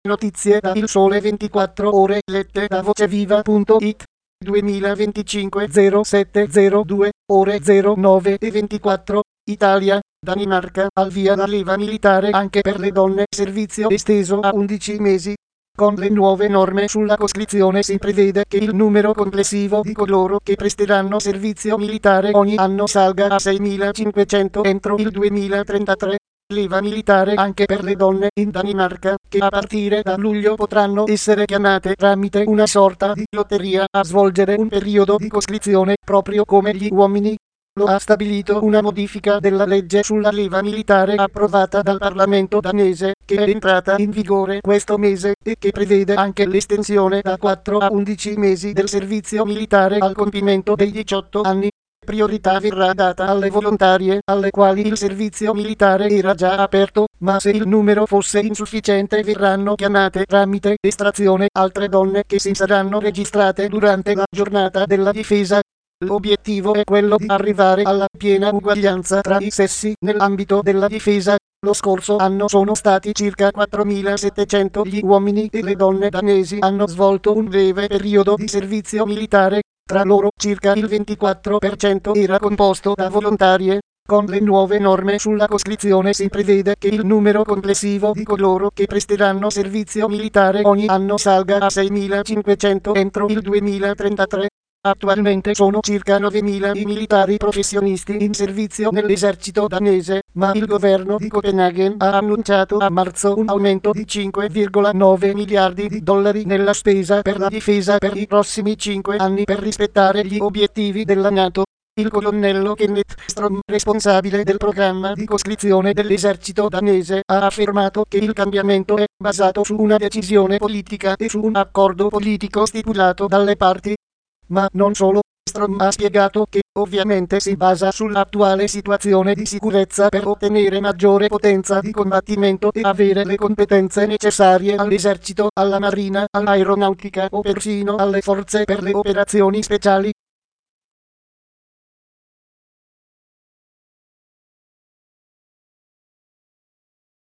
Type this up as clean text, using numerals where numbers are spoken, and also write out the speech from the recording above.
Notizie da Il Sole 24 Ore lette da voceviva.it 2025 0702 ore 09:24 Italia, Danimarca al via la leva militare anche per le donne, servizio esteso a 11 mesi. Con le nuove norme sulla coscrizione si prevede che il numero complessivo di coloro che presteranno servizio militare ogni anno salga a 6.500 entro il 2033. Leva militare anche per le donne in Danimarca, che a partire da luglio potranno essere chiamate tramite una sorta di lotteria a svolgere un periodo di coscrizione proprio come gli uomini. Lo ha stabilito una modifica della legge sulla leva militare approvata dal Parlamento danese, che è entrata in vigore questo mese e che prevede anche l'estensione da 4 a 11 mesi del servizio militare al compimento dei 18 anni. Priorità verrà data alle volontarie, alle quali il servizio militare era già aperto, ma se il numero fosse insufficiente verranno chiamate tramite estrazione altre donne che si saranno registrate durante la giornata della difesa. L'obiettivo è quello di arrivare alla piena uguaglianza tra i sessi nell'ambito della difesa. Lo scorso anno sono stati circa 4.700 gli uomini e le donne danesi hanno svolto un breve periodo di servizio militare. Tra loro circa il 24% era composto da volontarie. Con le nuove norme sulla coscrizione si prevede che il numero complessivo di coloro che presteranno servizio militare ogni anno salga a 6.500 entro il 2033. Attualmente sono circa 9.000 i militari professionisti in servizio nell'esercito danese, ma il governo di Copenaghen ha annunciato a marzo un aumento di 5,9 miliardi di dollari nella spesa per la difesa per i prossimi 5 anni per rispettare gli obiettivi della NATO. Il colonnello Kenneth Strom, responsabile del programma di coscrizione dell'esercito danese, ha affermato che il cambiamento è basato su una decisione politica e su un accordo politico stipulato dalle parti. Ma non solo, Strom ha spiegato che, ovviamente si basa sull'attuale situazione di sicurezza per ottenere maggiore potenza di combattimento e avere le competenze necessarie all'esercito, alla marina, all'aeronautica o persino alle forze per le operazioni speciali.